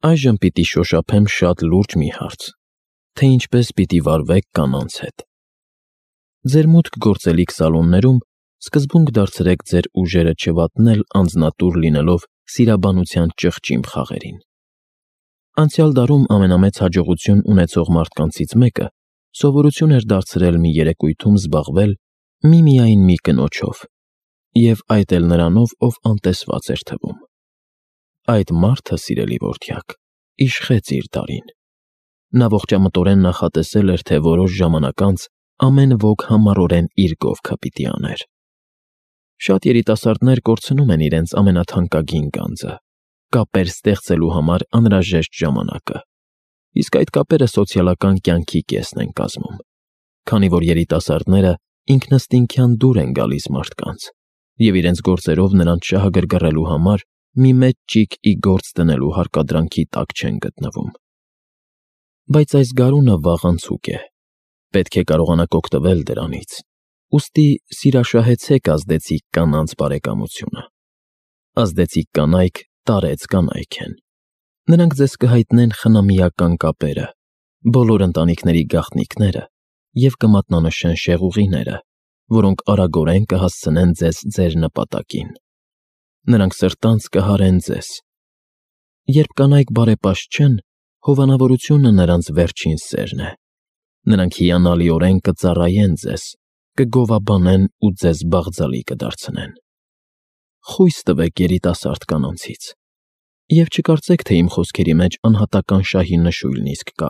Այժմ պիտի շոշափեմ շատ լուրջ մի հարց, թե ինչպես պիտի վարվեք կանանց հետ։ Ձեր մուտք գործելիք սալոններում սկզբունք դարձրեք ձեր ուժերը չվատնել անձնատուր լինելով սիրաբանության ճղճիմ խաղերին։ Անցյալ դարում ամենամեծ հաջողություն ունեցող մարդկանցից մեկը սովորություն էր դարձրել մի երեկույթում զբաղվել միմիայն մի կնոջով, և այդ էլ նրանով, ով անտեսված էր թվում։ Այդ մարդը, սիրելի որդյակ, իշխեց իր դարին։ Նա ողջամտորեն նախատեսել էր, թե որոշ ժամանակ անց ամեն ոք համառորեն իր կողքը պիտի աներ։ Շատ երիտասարդներ կորցնում են իրենց ամենաթանկագին գանձը՝ կապեր ստեղծելու համար անհրաժեշտ ժամանակը, իսկ այդ կապերը սոցիալական կյանքի կեսն են կազմում, քանի որ երիտասարդները ինքնըստինքյան դուր են գալիս մարդկանց և իրենց գործերով նրանց շահագրգռելու համար մի մեծ ճիգ ի գործ դնելու հարկադրանքի տակ չեն գտնվում։ Բայց այս գարունը վաղ անցուկ է, պետք է կարողանաք օգտվել դրանից, ուստի սիրաշահեցեք ազդեցիկ կանանց բարեկամությունը։ Ազդեցիկ կանայք տարեց կանայք են։ Նրանք ձեզ կհայտնեն խնամիական կապերը, բոլոր ընտանիքների գաղտնիքները և կմատնանշեն շեղուղիները, որոնք արագորեն կհասցնեն ձեզ ձեր նպատակին։ Նրանք սրտանց կհարեն ձեզ։ Երբ կանայք բարեպաշտ չեն, հովանավորությունը նրանց վերջին սերն է։ Նրանք հիանալիորեն կծառայեն ձեզ, կգովաբանեն ու ձեզ բաղձալի կդարձնեն։ Խույս տվեք երիտասարդ կանանցից, և չկարծեք, թե իմ խոսքերի մեջ անհատական շահի նշույլն իսկ կա։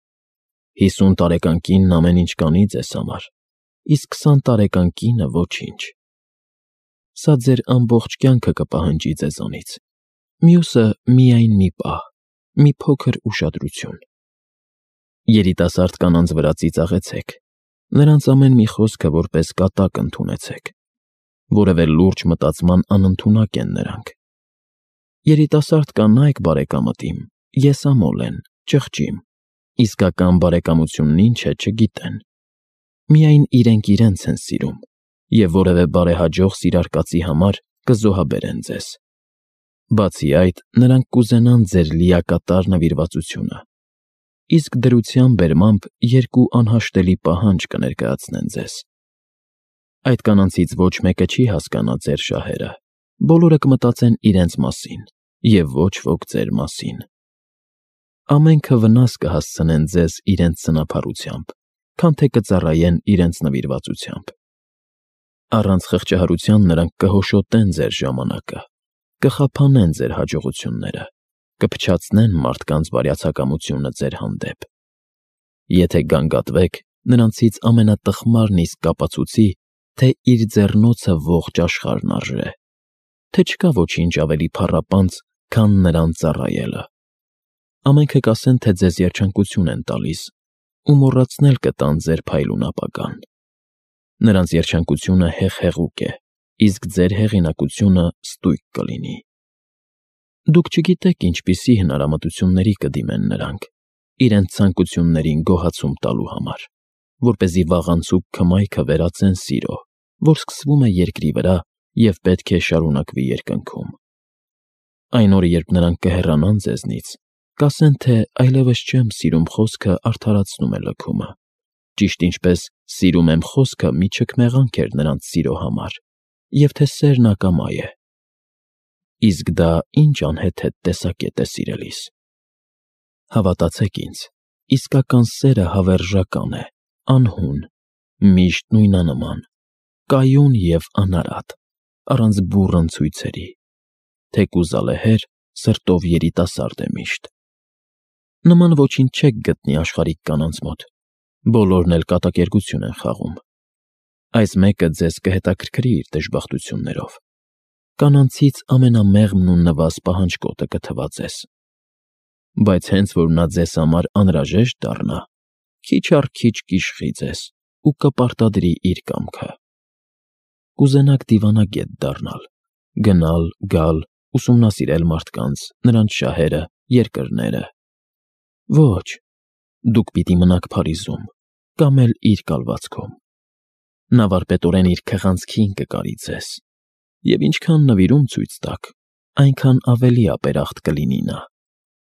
50 տարեկան կինն ամեն ինչ կանի ձեզ համար, իսկ 20 տարեկան կինը ոչինչ։ Սա ձեր ամբողջ կյանքը կպահանջի ձեզանից, մյուսը միայն մի պահ, մի փոքր ուշադրություն։ Երիտասարդ կանանց վրա ծիծաղեցեք, նրանց ամեն մի խոսքը որպես կատակ ընդունեցեք, որևէ լուրջ մտածման անընդունակ են նրանք։ Երիտասարդ կանայք, բարեկամտիմ, եսամոլ են, ճղճիմ, իսկական բարեկամությունն ինչ է չգիտեն։ Միայն իրենք իրենց են սիրում և որևէ բարեհաջող սիրարկածի համար կզոհաբերեն ձեզ։ Բացի այդ, նրանք կուզենան ձեր լիակատար նվիրվածությունը, իսկ դրության բերմամբ երկու անհաշտելի պահանջ կներկայացնեն ձեզ։ Այդ կանանցից ոչ մեկը չի հասկանա ձեր շահերը, բոլորը կմտածեն իրենց մասին և ոչ ոք ձեր մասին։ Ամենքը վնաս կհասցնեն ձեզ իրենց սնափառությամբ, քան թե կծառայեն իրենց նվիրվածությամբ։ Առանց խղճահարության նրանք կհոշոտեն ձեր ժամանակը, կխափանեն ձեր հաջողությունները, կփչացնեն մարդկանց բարյացակամությունը ձեր հանդեպ։ Եթե գանգատվեք, նրանցից ամենատխմարն իսկ կապացուցի, թե իր ձեռնոցը ողջ աշխարհն արժե, թե չկա ոչինչ ավելի փառապանծ, քան նրան ծառայելը։ Ամենքը կասեն, թե ձեզ երջանկություն են տալիս ու մոռացնել կտան ձեր փայլուն ապագան։ Նրանց երջանկությունը հեղուկ է, իսկ ձեր հեղինակությունը ստույգ կլինի։ Դուք չգիտեք ինչպիսի հնարամտությունների կդիմեն նրանք, իրենց ցանկություններին գոհացում տալու համար, որպեսզի վաղանցուկ քմայքը վերածեն սիրո, որ սկսվում է երկրի վրա և պետք է շարունակվի երկնքում։ Այն օրը, երբ նրանք կհեռանան ձեզնից, կասեն, թե այլևս չեմ սիրում խոսքը արդարացնում է լքումը, ճիշտ ինչպես սիրում եմ խոսքը մի չքմեղանք էր նրանց սիրո համար, և թե սերն ակամա է։ Իսկ դա ինչ անհեթեթ տեսակետ է, սիրելիս։ Հավատացեք ինձ, իսկական սերը հավերժական է, անհուն, միշտ նույնանման, կայուն և անարատ, առանց բուռն ցույցերի, թեկուզ ալեհեր, սրտով երիտասարդ է միշտ։ Նման ոչինչ չեք գտնի աշխարհիկ կանանց մոտ, բոլորն էլ կատակերգություն են խաղում։ Այս մեկը ձեզ կհետաքրքրի իր դժբախտություններով։ Կանանցից ամենամեղմն ու նվազ պահանջկոտը կթվա ձեզ։ Բայց հենց որ նա ձեզ համար անհրաժեշտ դառնա, քիչ առ քիչ կիշխի ձեզ ու կպարտադրի իր կամքը։ Կուզենաք դիվանագետ դառնալ, գնալ, գալ, ուսումնասիրել մարդկանց, նրանց շահերը, երկրները։ Ոչ, դուք պիտի մնաք Փարիզում կամ էլ իր կալվածքում։ Նա վարպետորեն իր քղանցքին կկարի ձեզ, և ինչքան նվիրում ցույց տաք, այնքան ավելի ապերախտ կլինի նա։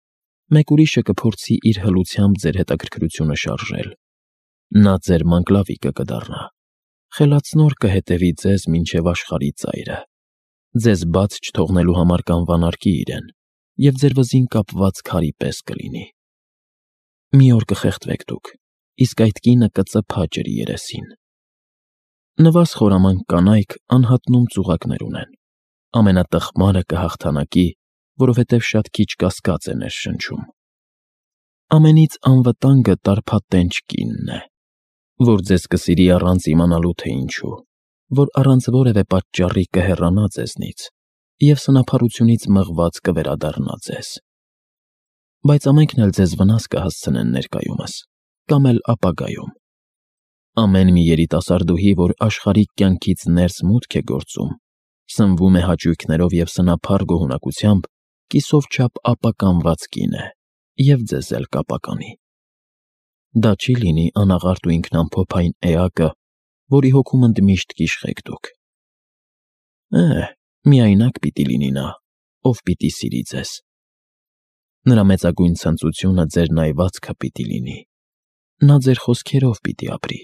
մեկ ուրիշը կփորձի իր հլությամբ ձեր հետաքրքրությունը շարժել։ Նա ձեր մանկլավիկը կդառնա, խելացնոր կհետևի ձեզ մինչև աշխարհի ծայրը, ձեզ բաց չթողնելու համար կանվանարկի իրեն և ձեր վզին կապված քարի պես կլինի։ Մի օր կխեղդվեք դուք, իսկ այդ կինը կծփա ջրի երեսին։ Նվազ խորամանկ կանայք անհատնում ծուղակներ ունեն, ամենատխմարը կհաղթանակի, որովհետև շատ քիչ կասկած է ներշնչում։ Ամենից անվտանգը տարփատենչ կինն է, որ ձեզ կսիրի առանց իմանալու թե ինչու, որ առանց որևէ պատճառի կհեռանա ձեզնից և սնափառությունից մղված կվերադառնա ձեզ։ Բայց ամենքն էլ ձեզ վնաս կհասցնեն ներկայումս, կամ էլ ապագայում։ Ամեն մի երիտասարդուհի, որ աշխարհիկ կյանքից ներս մուտք է գործում, սնվում է հաճույքներով և սնափառ գոհունակությամբ, կիսով չափ ապականված կին է, և ձեզ էլ կապականի։ Դա չի լինի անաղարտ ու ինքնամփոփ այն էակը, որի հոգում ընդմիշտ կիշխեք դուք։ Միայնակ պիտի լինի նա, ով պիտի սիրի ձեզ։ Նրա մեծագույն ցնծությունը ձեր նայվածքը պիտի լինի, նա ձեր խոսքերով պիտի ապրի։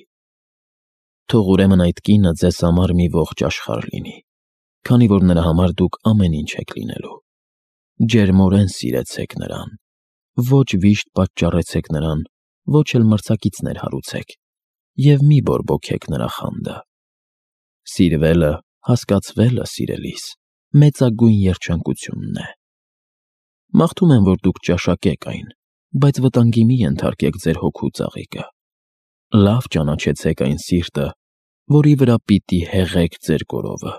Թող ուրեմն այդ կինը ձեզ համար մի ողջ աշխարհ լինի, քանի որ նրա համար դուք ամեն ինչ եք լինելու։ Ջերմորեն սիրեցեք նրան, ոչ վիշտ պատճառեցեք նրան, ոչ էլ մրցակիցներ հարուցեք, և մի բորբոքեք նրա խանդը։ Սիրվելը, հասկացվելը սիրելիս, մեծագույն երջանկությունն է։ Մաղթում եմ, որ դուք ճաշակեք այն, բայց վտանգի մի ենթարկեք ձեր հոգու ծաղիկը։ Լավ ճանաչեցեք այն սիրտը, որի վրա պիտի հեղեք ձեր կորովը։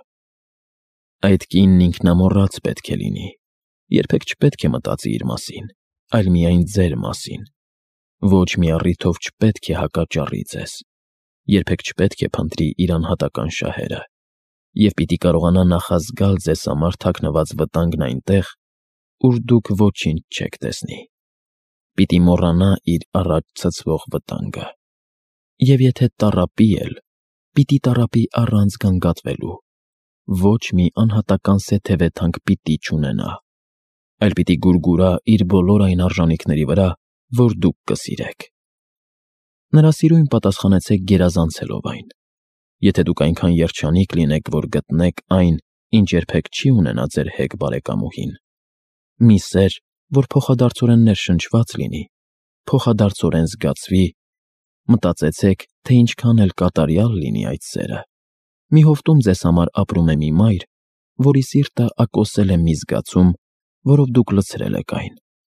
Այդ կինն ինքնամոռաց պետք է լինի, երբեք չպետք է մտածի իր մասին, այլ միայն ձեր մասին։ Ոչ մի առիթով չպետք է հակաճառի ձեզ, երբեք չպետք է փնտրի իր անհատական շահերը, և պիտի կարողանա նախազգալ ձեզ համար թաքնված վտանգն այնտեղ, ուր դուք ոչինչ չեք տեսնի։ Պիտի մոռանա իր առաջ ցցվող վտանգը։ Եվ եթե տառապի էլ, պիտի տառապի առանց գանգատվելու, ոչ մի անհատական սեթևեթանք պիտի չունենա, այլ պիտի գուրգուրա իր բոլոր այն արժանիքների վրա, որ դուք կսիրեք։ Նրա սիրույն պատասխանեցեք գերազանցելով այն։ Եթե դուք այնքան երջանիկ լինեք, որ գտնեք այն, ինչ երբեք չի ունենա ձեր հեգ բարեկամուհին, մի սեր, որ փոխադարձորեն ներշնչված լինի, փոխադարձորեն զգացվի, մտածեցեք, թե ինչքան էլ կատարյալ լինի այդ սերը։ Մի հովտում ձեզ համար ապրում է մի մայր, որի սիրտը ակոսել է մի զգացում, որով դուք լցրել եք այն,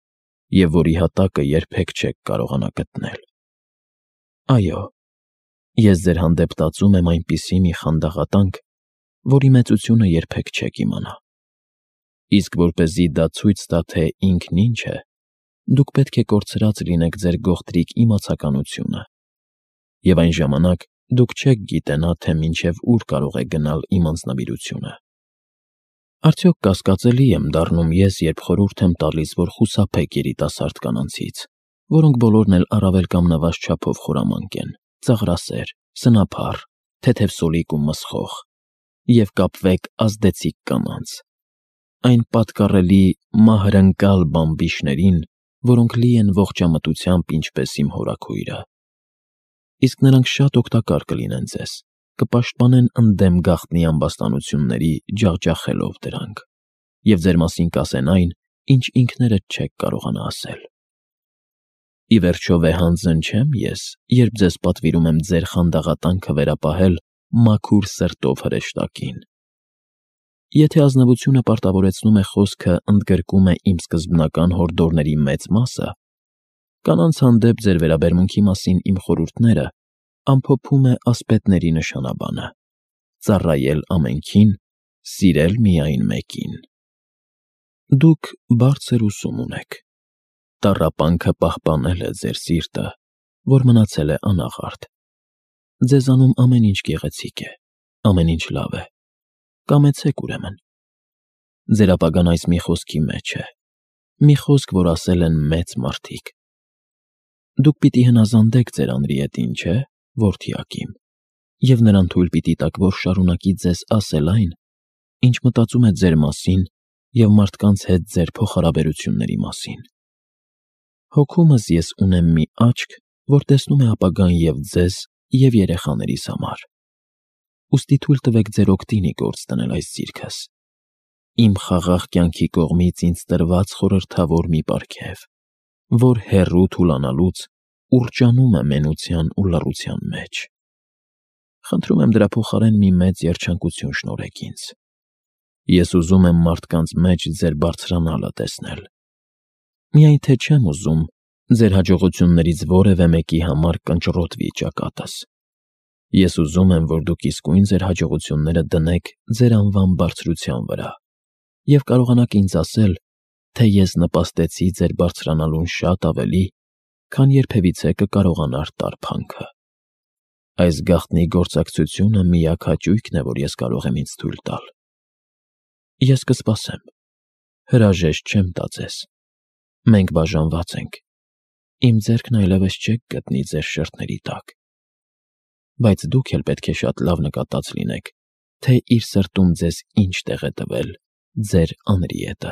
և որի հատակը երբեք չեք կարողանա գտնել։ Այո, ես ձեր հանդեպ տածում եմ այնպիսի մի խանդաղատանք, որի մեծությունը երբեք չեք իմանա։ Իսկ որպեսզի դա ցույց տա, թե ինքն ինչ է, դուք պետք է կորցրած լինեք ձեր գողտրիկ իմացականությունը, և այն ժամանակ դուք չեք գիտենա, թե մինչև ուր կարող է գնալ իմ անձնվիրությունը։ Արդյոք կասկածելի եմ դառնում ես, երբ խորհուրդ եմ տալիս, որ խուսափեք երիտասարդ կանանցից, որոնք բոլորն էլ առավել կամ նվազ չափով խորամանկ են, ծաղրասեր, սնափառ, թեթևսոլիկ ու մսխող, և կապվեք ազդեցիկ կանանց, այն պատկառելի մահրընկալ բամբիչներին, որոնք լի են ողջամտությամբ, ինչպես իմ հորաքույրը։ Իսկ նրանք շատ օգտակար կլինեն ձեզ, կպաշտպանեն ընդդեմ գաղտնի ամբաստանությունների, ջախջախելով դրանք, և ձեր մասին կասեն այն, ինչ ինքներդ չեք կարողանա ասել։ Ի վերջո վեհանձն չեմ ես, երբ ձեզ պատվիրում եմ ձեր խանդաղատանքը վերապահել մաքուր սրտով հրեշտակին։ Եթե ազնվությունը պարտավորեցնում է խոսքը ընդգրկում է իմ սկզբնական հորդորների մեծ մասը, կանանց հանդեպ ձեր վերաբերմունքի մասին իմ խորհուրդները ամփոփում է ասպետների նշանաբանը. ծառայել ամենքին, սիրել միայն մեկին։ Դուք բարձր ուսում ունեք։ Տառապանքը պահպանել է ձեր սիրտը, որ մնացել է անաղարտ։ Ձեզանում ամեն ինչ գեղեցիկ է, ամեն ինչ լավ է։ Կամեցեք ուրեմն։ Ձեր ապագան այս մի խոսքի մեջ է, մի խոսք, որ ասել են մեծ մարդիկ։ Դուք պիտի հնազանդեք ձեր անրիետին, չէ՞, որդյակիմ, և նրան թույլ պիտի տաք, որ շարունակի ձեզ ասել այն, ինչ մտածում է ձեր մասին և մարդկանց հետ ձեր փոխհարաբերությունների մասին։ Հոգումս ես ունեմ մի աչք, որ տեսնում է ապագան և ձեզ, և երեխաներիս համար։ Ուստի թույլ տվեք ձեր օգտին ի գործ դնել այս ձիրքս։ Իմ խաղաղ կյանքի կողմից ինձ տրված խորհրդավոր մի պարգև, որ հեռու թուլանալուց ուռճանում է մենության ու լռության մեջ։ Խնդրում եմ դրա փոխարեն մի մեծ երջանկություն շնորհեք ինձ։ Ես ուզում եմ մարդկանց մեջ ձեր բարձրանալը տեսնել։ Միայն թե չեմ ուզում ձեր հաջողություններից որևէ մեկի համար կնճռոտվի ճակատս։ Ես ուզում եմ, որ դուք իսկույն ձեր հաջողությունները դնեք ձեր անվան բարձրության վրա և կարողանաք ինձ ասել, թե ես նպաստեցի ձեր բարձրանալուն շատ ավելի, քան երբևիցե կկարողանար տարփանքը։ Այս գաղտնի գործակցությունը միակ հաճույքն է, որ ես կարող եմ ինձ թույլ տալ։ Ես կսպասեմ։ Հրաժեշտ չեմ տա ձեզ։ Մենք բաժանված ենք։ Իմ ձեռքն այլևս չեք գտնի ձեր շրթների տակ։ Բայց դուք էլ պետք է շատ լավ նկատած լինեք, թե իր սրտում ձեզ ինչ տեղ է տվել ձեր Անրիետը։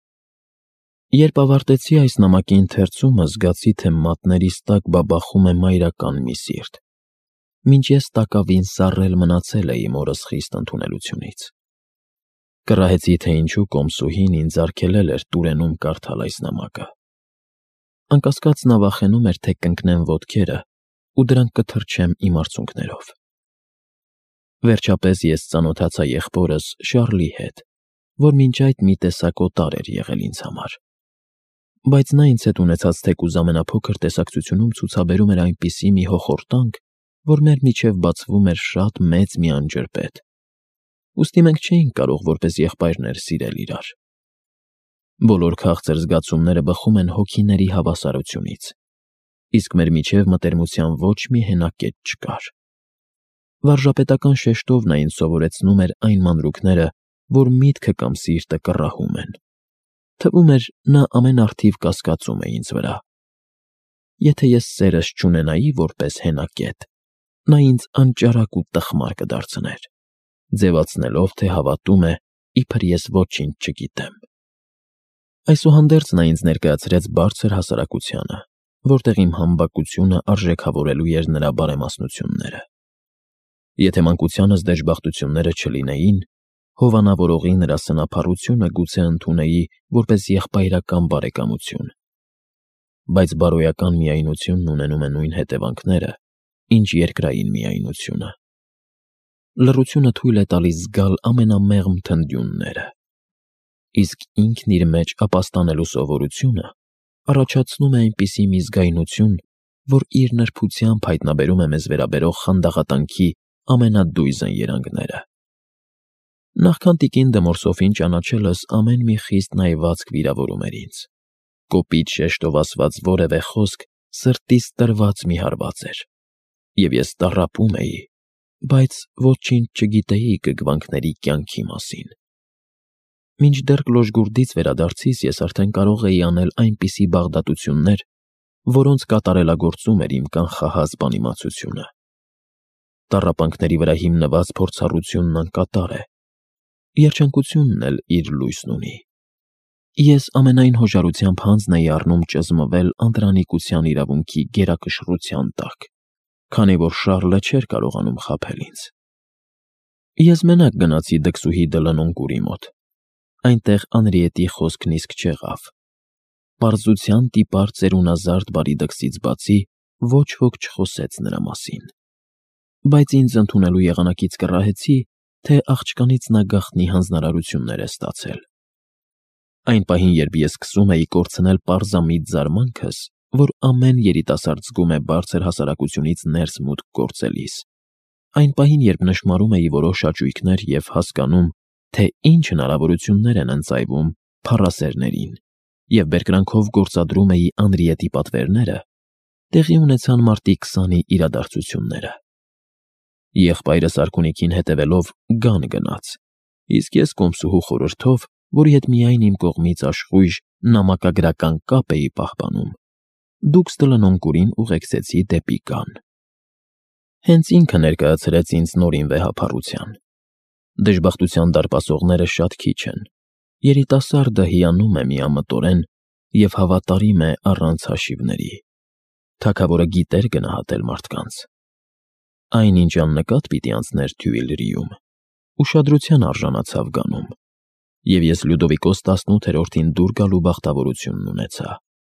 Երբ ավարտեցի այս նամակի ընթերցումը, զգացի, թե մատներիս տակ բաբախում է մայրական մի սիրտ, մինչ ես տակավին սառել մնացել էի մորս խիստ ընդունելությունից։ Կռահեցի, թե ինչու կոմսուհին ինձ արգելել էր Տուրենում կարդալ այս նամակը։ Անկասկած նա վախենում էր, թե կընկնեմ ոտքերը ու դրանք կթրջեմ իմ արցունքներով։ Վերջապես ես ծանոթացա եղբորս Շառլի հետ, որ մինչ այդ մի տեսակ օտար էր եղել ինձ համար։ Բայց նա ինձ հետ ունեցած թեկուզ ամենափոքր տեսակցությունում ցուցաբերում էր այնպիսի մի հոխորտանք, որ մեր միջև բացվում էր շատ մեծ մի անջրպետ։ Ուստի մենք չէինք կարող որպես եղբայրներ սիրել իրար։ Բոլոր քաղցր զգացումները բխում են հոգիների հավասարությունից, իսկ մեր միջև մտերմության ոչ մի հենակետ չկար։ Վարժապետական շեշտով նա ինձ սովորեցնում էր այն մանրուքները, որ միտքը կամ սիրտը կռահում են։ Թվում էր, նա ամեն առթիվ կասկածում է ինձ վրա։ Եթե ես սերս չունենայի որպես հենակետ, նա ինձ անճարակ ու տխմար կդարձներ, ձևացնելով, թե հավատում է, իբր ես ոչինչ չգիտեմ։ Այսուհանդերձ նա ինձ ներկայացրեց բարձր հասարակությանը, որտեղ իմ համբակությունը արժեքավորելու էր նրա բարեմասնությունները։ Եթե մանկությանս դժբախտությունները չլինեին, հովանավորողի նրա սնափառությունը գուցե ընդունեի որպես եղբայրական բարեկամություն։ Բայց բարոյական միայնությունն ունենում է նույն հետևանքները, ինչ երկրային միայնությունը։ Լռությունը թույլ է տալիս զգալ ամենամեղմ թնդյունները, իսկ ինքն իր մեջ ապաստանելու սովորությունը առաջացնում է այնպիսի մի զգայունություն, որ իր նրբությամբ հայտնաբերում է մեզ վերաբերող խանդաղատանքի ամենադույզն երանգները։ Նախքան տիկին Դմորսոֆին ճանաչելս ամեն մի խիստ նայվածք վիրավորում էր ինձ։ Կոպիտ շեշտով ասված որևէ խոսք սրտիս տրված մի հարված էր, և ես տառապում էի, բայց ոչինչ չգիտեի կգվանքների կյանքի մասին։ Մինչդեռ Կլոժգուրդից վերադարձիս ես արդեն կարող էի անել այնպիսի բաղդատություններ, որոնց կատարելագործում էր իմ կանխահազ բանիմացությունը։ Տառապանքների վրա հիմնված փորձառությունն անկատար է, երջանկությունն էլ իր լույսն ունի։ Ես ամենայն հոժարությամբ հանձն էի առնում ճզմվել անդրանիկության իրավունքի գերակշռության տակ, քանի որ Շառլը չէր կարողանում խաբել ինձ։ Ես մենակ գնացի դքսուհի Դլնոնկուրի մոտ։ Այնտեղ Անրիետի խոսքն իսկ չեղավ։ Պարզության տիպար ծերունազարդ բարի դքսից բացի ոչ ոք չխոսեց նրա մասին։ Բայց ինձ ընդունելու եղանակից կռահեցի, թե աղջկանից նա գաղտնի հանձնարարություններ է ստացել։ Այն պահին, երբ ես սկսում էի կորցնել պարզամիտ զարմանքս, որ ամեն երիտասարդ զգում է բարձր հասարակությունից ներս մուտք գործելիս, այն պահին, երբ նշմարում էի որոշ աճույքներ և հասկանում, թե ինչ հնարավորություններ են ընծայվում փառասերներին, և բերկրանքով գործադրում էի Անրիետի պատվերները, տեղի ունեցան մարտի 20-ի իրադարձությունները։ Եղբայրս արքունիքին հետևելով գան գնաց, իսկ ես կոմսուհու խորհրդով, որի հետ միայն իմ կողմից աշխույժ նամակագրական կապ էի պահպանում, դուքս Դլնոնկուրին ուղեկցեցի դեպի Կան։ Հենց ինքը ներկայացրեց ինձ նորին վեհափառության։ Դժբախտության դարպասողները շատ քիչ են։ Երիտասարդը հիանում է միամտորեն, և հավատարիմ է առանց հաշիվների։ Թագավորը գիտեր գնահատել մարդկանց։ Այնինչ աննկատ պիտի անցներ Թյուիլրիում, ուշադրության արժանացավ գանում, և ես Լյուդովիկոս 18-րդին դուր գալու բախտավորությունն ունեցա։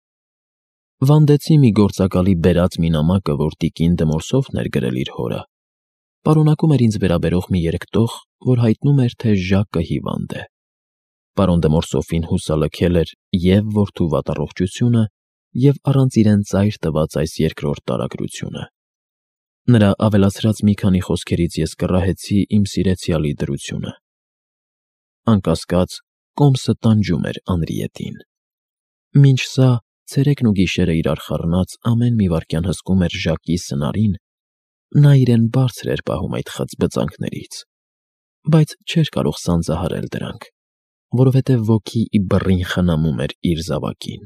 Վանդեցի մի գործակալի բերած մի նամակը, որ տիկին Դմորսովն էր գրել իր հորը, պարունակում էր ինձ վերաբերող մի երկտող, որ հայտնում էր, թե Ժակը հիվանդ է։ Պարոն Դմորսովին հուսալքել էր և որդու վատառողջությունը, և առանց իրեն ծայր տված այս երկրորդ տարագրությունը։ Նրա ավելացրած մի քանի խոսքերից ես կռահեցի իմ սիրեցյալի դրությունը։ Անկասկած, կոմսը տանջում էր Անրիետին։ Մինչ սա, ցերեկն ու գիշերը իրար խառնած, ամեն մի վայրկյան հսկում էր Ժակի սնարին, նա իրեն բարձր էր պահում այդ խծբծանքներից, բայց չէր կարող սանձահարել դրանք, որովհետև ոգի ի բռին խնամում էր իր զավակին։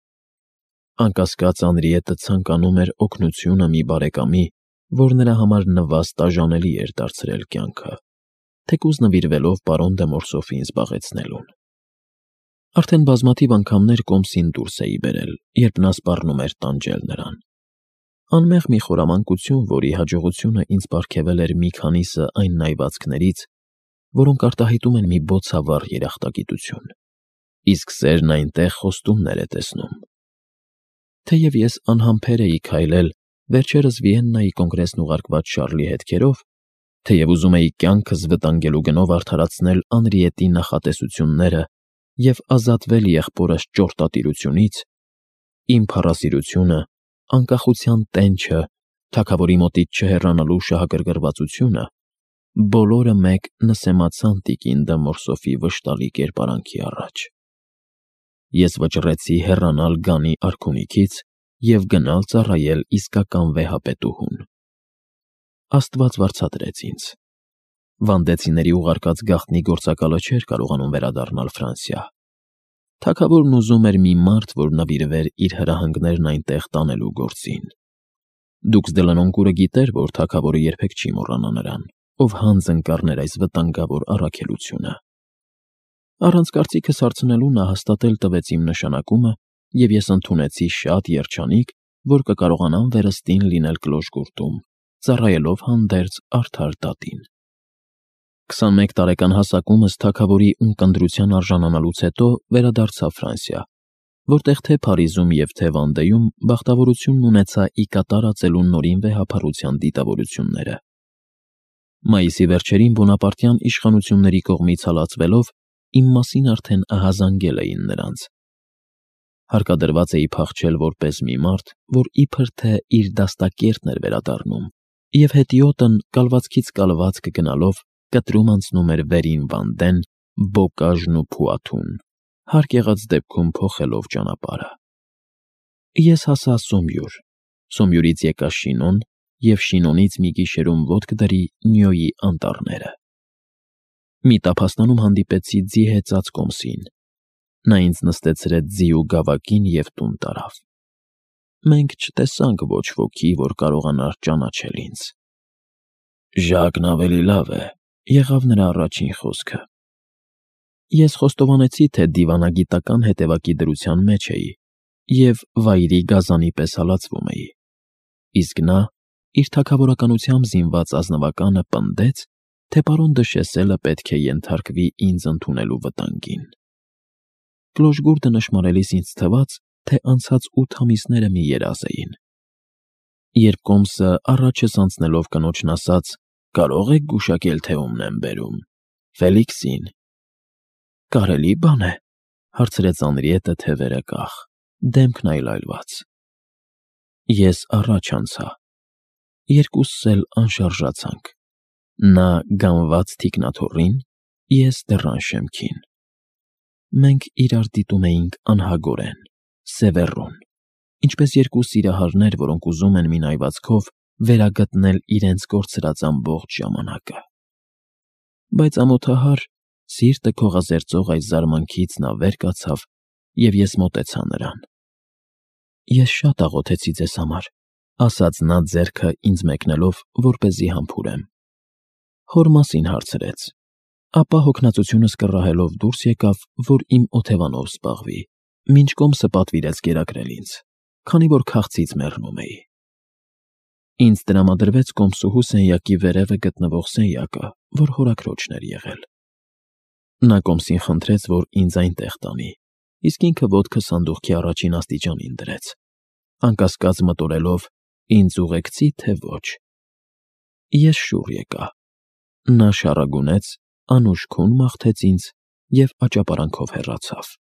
Անկասկած Անրիետը ցանկանում էր օգնությունը մի բարեկամի, որ նրա համար նվաստ արժանելի էր դարձրել կյանքը, թեկուզ նվիրվելով պարոն Դմորսովին զբաղեցնելուն։ Արդեն բազմաթիվ անգամներ կոմսին դուրս էի բերել, երբ նա սպառնում էր տանջել նրան։ Անմեղ մի խորամանկություն, որի հաջողությունը ինձ պարգևել էր մի քանիսը այն նայվածքներից, որոնք արտահայտում են մի բոցավառ երախտագիտություն, իսկ սերն այնտեղ խոստումներ է տեսնում։ Թեև ես անհամբեր էի քայլել վերջերս Վիեննայի կոնգրեսն ուղարկված Շարլի հետքերով, թեև ուզում էի կյանքս վտանգելու գնով արդարացնել Անրիետի նախատեսությունները և ազատվել եղբորս ճորտատիրությունից, իմ փառասիրությունը, անկախության տենչը, թագավորի մոտից չհեռանալու շահագրգռվածությունը, բոլորը մեկ նսեմացան տիկին Դմորսովի վշտալի կերպարանքի առաջ։ Ես վճռեցի հեռանալ Գանի արքունիքից և գնալ ծառայել իսկական վեհապետուհուն։ Աստված վարձատրեց ինձ։ Վանդեցիների ուղարկած գաղտնի գործակալը չէր կարողանում վերադառնալ Ֆրանսիա։ Թագավորն ուզում էր մի մարդ, որ նվիրվեր իր հրահանգներն այնտեղ տանելու գործին։ Դուքս Դելանոնկուրը գիտեր, որ թագավորը երբեք չի մոռանա նրան, ով հանձն կառներ այս վտանգավոր առաքելությունը։ Առանց կարծիքս հարցնելու նա հաստատել տվեց իմ նշանակումը, և ես ընդունեցի շատ երջանիկ, որ կկարողանամ վերստին լինել Կլոշգուրտում, ծառայելով հանդերձ արդար դատին։ 21 տարեկան հասակումս թագավորի ունկնդրության արժանանալուց հետո վերադարձա Ֆրանսիա, որտեղ թե Փարիզում և թե Վանդեում բախտավորությունն ունեցա ի կատարածելու նորին վեհափառության դիտավորությունները։ Մայիսի վերջերին բոնապարտյան իշխանությունների կողմից հալածվելով իմ մասին արդեն ահազանգել էին նրանց։ Հարկադրված էի փախչել որպես մի մարդ, որ իբր թե իր դաստակերտն էր վերադառնում, և հետիոտն կալվածքից կալվածք գնալով կտրում անցնում էր վերին Վանդեն, Բոկաժն ու Փուաթուն, հարկ եղած դեպքում փոխելով ճանապարհը։ Ես հասա Սոմյուր, Սոմյուրից եկա Շինոն և Շինոնից մի գիշերում ոտք դրի Նյոյի անտառները։ Մի տափաստանում հանդիպեցի ձի հեծած կոմսին։ Նա ինձ նստեցրեց ձի ու գավակին և տուն տարավ։ Մենք չտեսանք ոչ ոքի, որ կարողանար ճանաչել ինձ։ «Ժակն ավելի լավ է», եղավ նրա առաջին խոսքը։ Ես խոստովանեցի, թե դիվանագիտական հետևակի դրության մեջ էի և վայրի գազանի պես հալածվում էի, իսկ նա, իր թագավորականությամբ զինված ազնվականը պնդեց, թե պարոն Դշեսելը պետք է ենթարկվի ինձ ընդունելու վտանգին։ Կլոշգուրտը նշմարելիս ինձ թվաց, թե անցած 8 ամիսները մի երազ էին։ Երբ կոմսը առաջս անցնելով կնոջն ասաց. «Կարո՞ղ եք գուշակել, թե ումն եմ բերում»։ «Ֆելիքսին»։ «Կարելի բան է», հարցրեց Անրիետը թևերը կախ, դեմքն այլայլված։ Ես առաջ անցա։ Երկուսս էլ անշարժացանք։ Նա գամված թիկնաթոռին, ես դռան շեմքին։ Մենք իրար դիտում էինք անհագորեն, սևեռուն, ինչպես երկու սիրահարներ, որոնք ուզում են մի նայվածքով վերագտնել իրենց կորցրած ամբողջ ժամանակը։ Բայց ամոթահար, սիրտը քողազերծող այս զարմանքից նա վեր կացավ, և ես մոտեցա նրան։ «Ես շատ աղոթեցի ձեզ համար», ասաց նա ձեռքը ինձ մեկնելով, որպեսզի համբուրեմ։ Հոր մասին հարցրեց, ապա հոգնածությունս կռահելով դուրս եկավ, որ իմ օթևանով զբաղվի, մինչ կոմսը պատվիրեց կերակրել ինձ, քանի որ քաղցից մեռնում էի։ Ինձ տրամադրվեց կոմսուհու սենյակի վերևը գտնվող սենյակը, որ հորաքրոջն էր եղել։ Նա կոմսին խնդրեց, որ ինձ այնտեղ տանի, իսկ ինքը ոտքը սանդուղքի առաջին աստիճանին դրեց, անկասկած մտորելով ինձ ուղեկցի, թե ոչ։ Ես շուռ եկա։ Նա շառագունեց, անուշ քուն մաղթեց ինձ և աճապարանքով հեռացավ։